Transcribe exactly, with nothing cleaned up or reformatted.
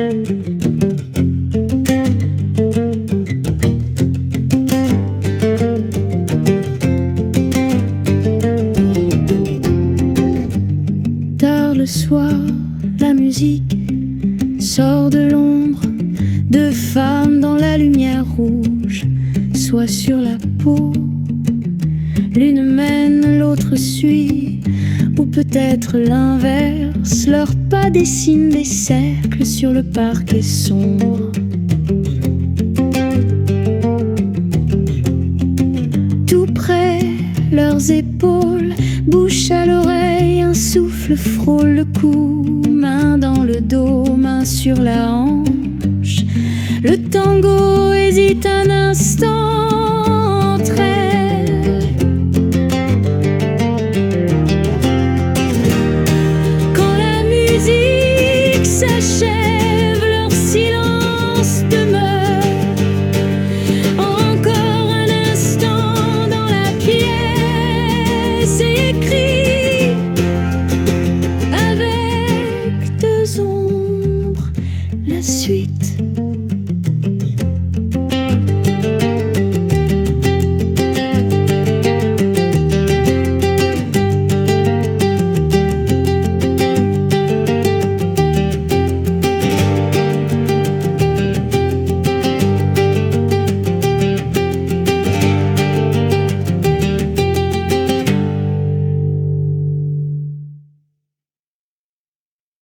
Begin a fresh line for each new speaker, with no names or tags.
Tard le soir, la musique sort de l'ombre de femmes dans la lumière rouge, soit sur la peau. L'une mène, l'autre suit, ou peut-être l'inverse. Leurs pas dessinent des cercles sur le parquet sombre. Tout près, leurs épaules, bouche à l'oreille, un souffle frôle le cou, main dans le dos, main sur la hanche. Le tango hésite un instant entre elles. Quand la musique s'achève, leur silence